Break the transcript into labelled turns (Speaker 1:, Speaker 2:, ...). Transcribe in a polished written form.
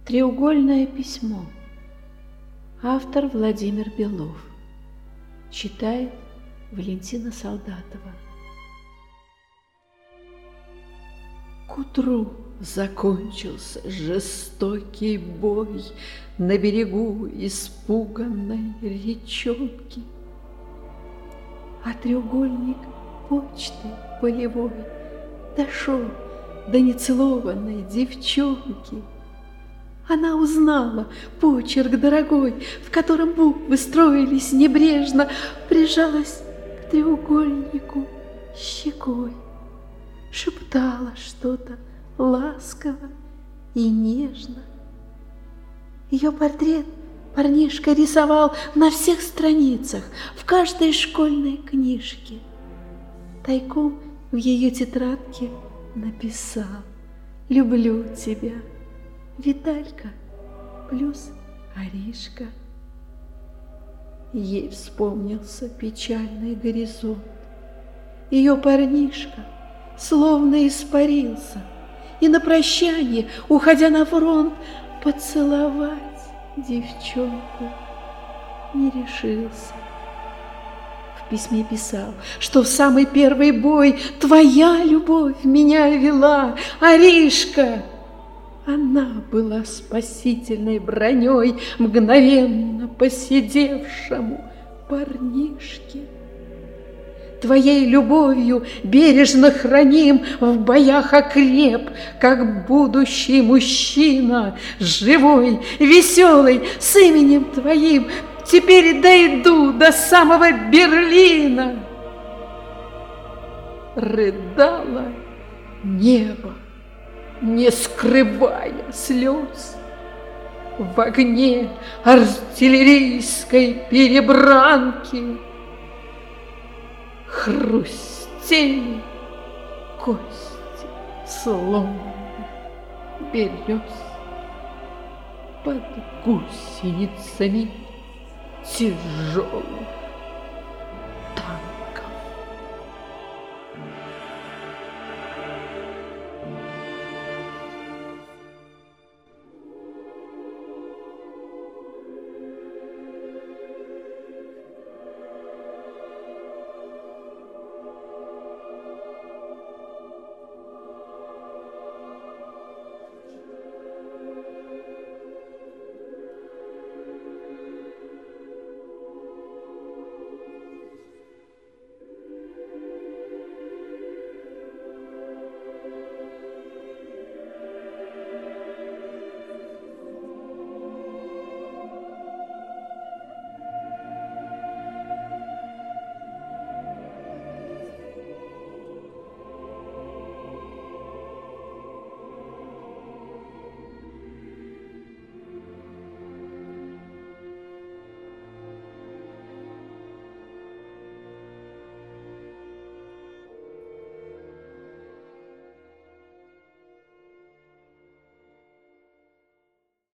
Speaker 1: Треугольное письмо. Автор Владимир Белов. Читает Валентина Солдатова. К утру закончился жестокий бой на берегу испуганной речонки, а треугольник почты полевой дошел до нецелованной девчонки. Она узнала почерк дорогой, в котором буквы строились небрежно, прижалась к треугольнику щекой, шептала что-то ласково и нежно. Ее портрет парнишка рисовал на всех страницах, в каждой школьной книжке. Тайком в ее тетрадке написал: «Люблю тебя, Виталька плюс Аришка». Ей вспомнился печальный горизонт. Ее парнишка словно испарился, и на прощание, уходя на фронт, поцеловать девчонку не решился. В письме писал, что в самый первый бой твоя любовь меня вела, Аришка. Она была спасительной броней мгновенно поседевшему парнишке. Твоей любовью бережно храним, в боях окреп, как будущий мужчина, живой, веселый, с именем твоим. Теперь дойду до самого Берлина. Рыдало небо, не скрывая слез. В огне артиллерийской перебранки хрустели кости сломанных берез под гусеницами тяжелых